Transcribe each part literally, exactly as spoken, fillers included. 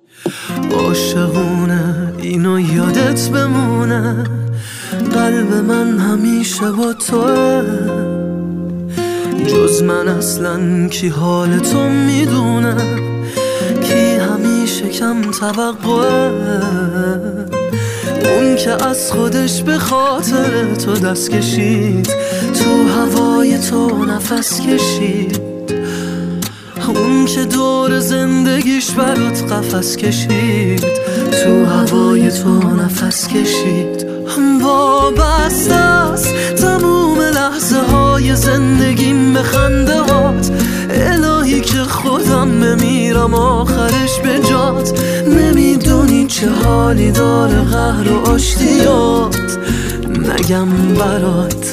عاشقونه اینو یادت بمونه، قلب من همیشه با توه. جز من اصلا کی حال تو میدونه، کی همیشه کم توقعه. اون که از خودش به خاطر تو دست کشید، تو هوای تو نفس کشید. اون که دور زندگیش برات قفس کشید، تو هوای تو نفس کشید. وابسته است تموم لحظه های زندگیم به خنده هات. الهی که خودم بمیرم آخرش به جات. نمیدونی چه حالی داره قهر و آشتیات، نگم برات.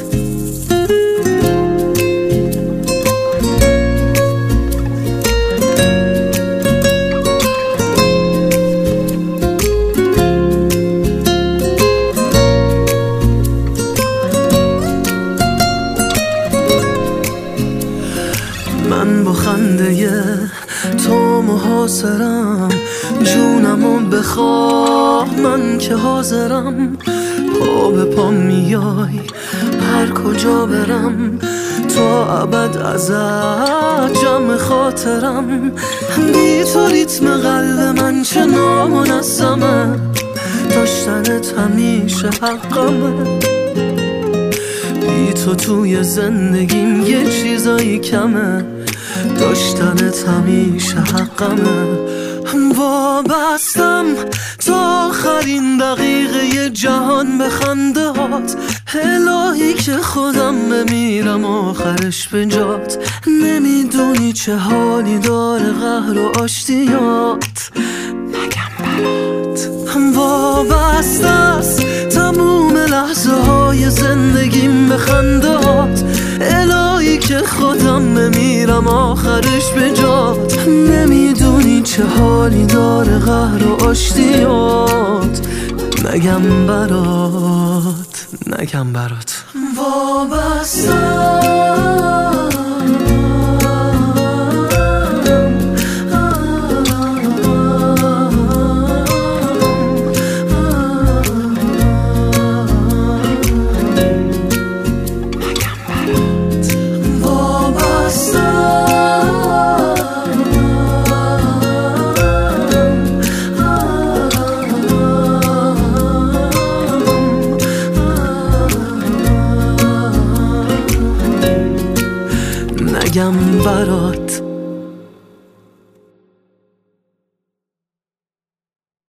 من با خنده تو محاصرم، جونمو بخواه من که حاضرم. پا به پا میای هر کجا برم، تا ابد ازت جمع خاطرم. بی تو ریتم قلب من چه نامنظمه، داشتنت همیشه حقمه. بی تو توی زندگیم یه چیزایی کمه، داشتنت همیشه حقمه. وابستم تا آخرین دقیقه جهان به خنده هات. الهی که خودم بمیرم آخرش به جات. نمیدونی چه حالی داره قهر و آشتیات، نگم برات. وابسته است تموم لحظه های زندگیم به خنده هات. الهی که خودم بمیرم آخرش به جات. نمیدونی چه حالی داره قهر و آشتیات، نگم برات، نگم برات. وابسته